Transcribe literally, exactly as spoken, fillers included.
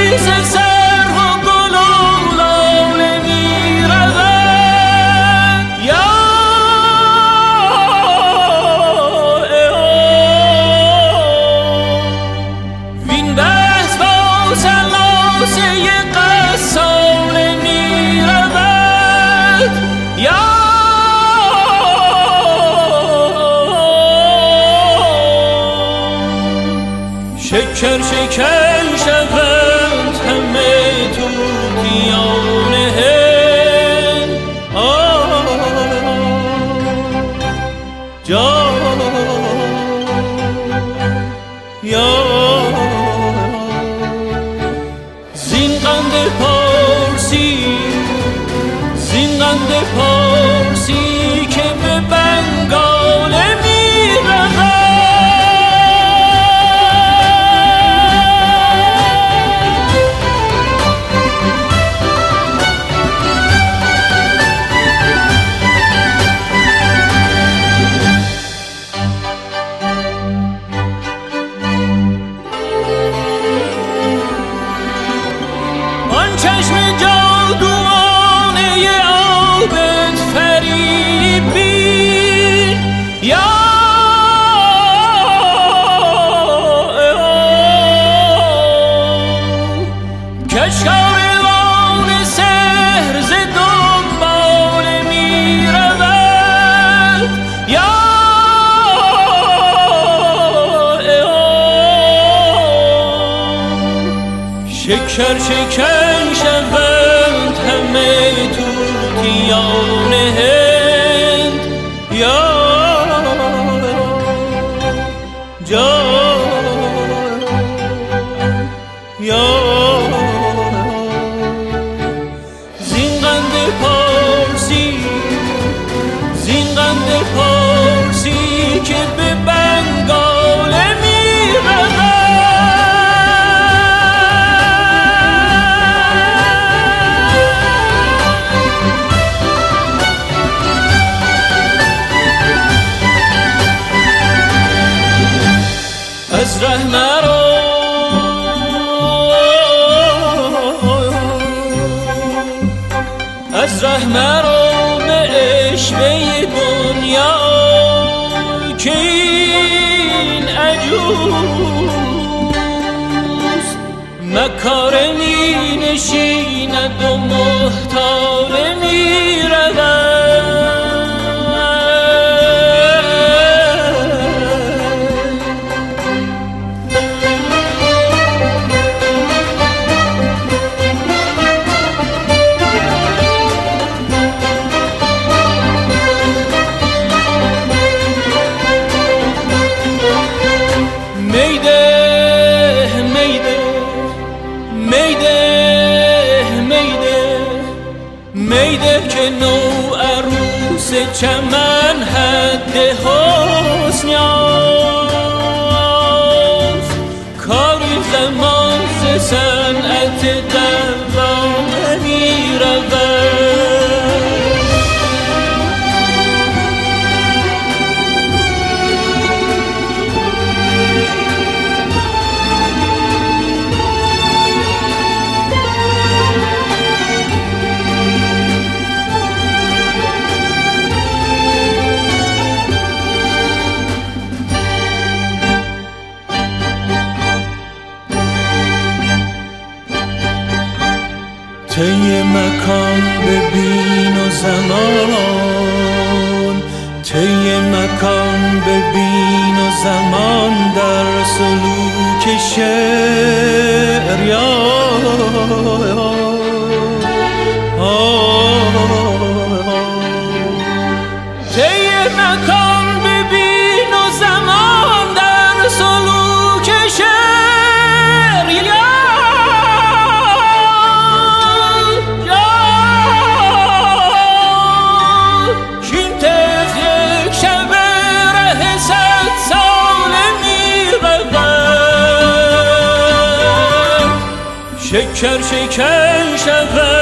شکر شکن شوند همه طوطیان هند جان یا زین قند پارسی زین قند پارسی که به بنگال می‌رود چشم جادوانه آبت فریبی یا کشکاروان سحر ز دنبال می رود یا شکر شکن شوند همه طوطیان هند یا جان یا زین قند پارسی زین قند پارسی که به بنگال می رود از ره مرو از ره مرو به عشوه دنیا که این عجوز مکاره می نشیند و محتاله می رود میده که نو عروس چمن حد حسن یافت کاری زمان ز صنعت دوام می رود طی مکان ببین و زمان طی مکان ببین و زمان در سلوک شعر یا طی مکان ببین و زمان در سلوک شعر یا شکر شکن شود